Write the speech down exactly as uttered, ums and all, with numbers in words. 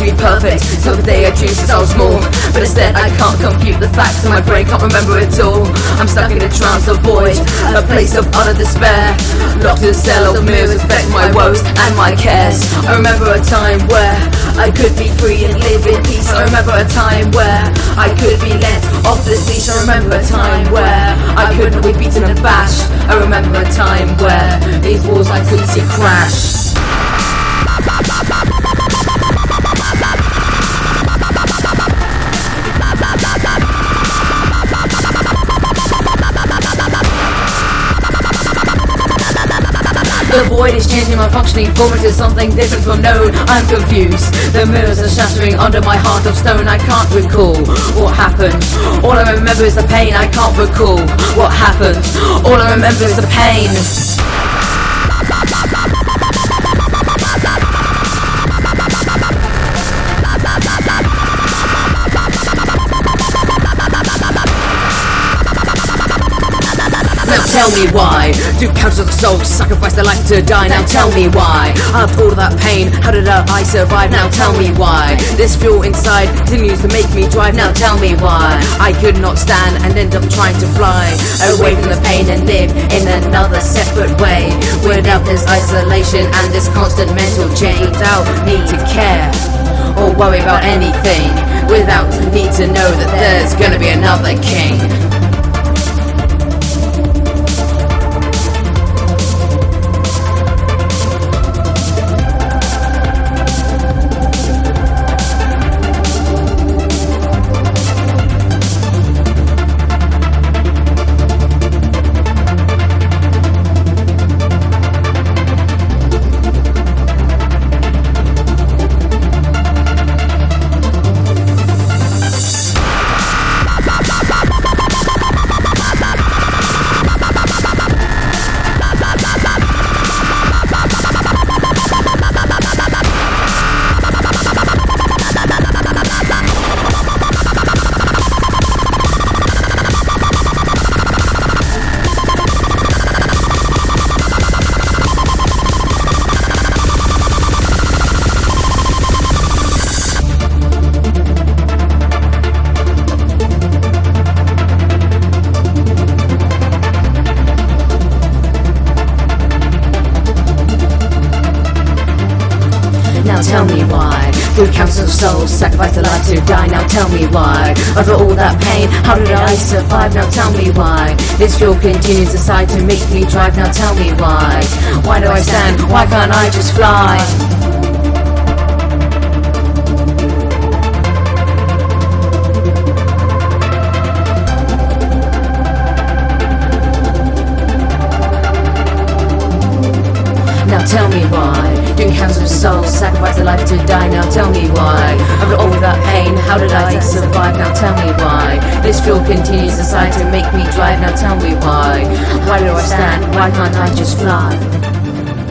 to be perfect, so the day I dreamed since I was small. But instead I can't compute the facts and my brain can't remember it all. I'm stuck in a trance of void, a place of utter despair. Locked in a cell of mirrors reflect my woes and my cares. I remember a time where I could be free and live in peace. I remember a time where I could be let off this leash. I remember a time where I couldn't be beaten and bashed. I remember a time where these walls I couldn't see crash. The void is changing my functioning form into something different from known. I'm confused. The mirrors are shattering under my heart of stone. I can't recall what happened. All I remember is the pain. I can't recall what happened. All I remember is the pain. Now tell me why do countless souls sacrifice their life to die? Now tell me why, after all of that pain, how did I survive? Now tell me why this fuel inside continues to make me drive. Now tell me why I could not stand and end up trying to fly away from the pain and live in another separate way, without this isolation and this constant mental change, without need to care or worry about anything, without the need to know that there's gonna be another king. Now tell me why do countless souls sacrifice their life to die? Now tell me why, after all that pain, how did I survive? Now tell me why this fuel continues to decide to make me drive. Now tell me why, why do I stand? Why can't I just fly? Now tell me why do countless souls sacrifice their life to die? Now tell me why, after all that pain, how did I survive? Now tell me why this fuel continues to decide to make me drive. Now tell me why, why do I stand? Why can't I just fly?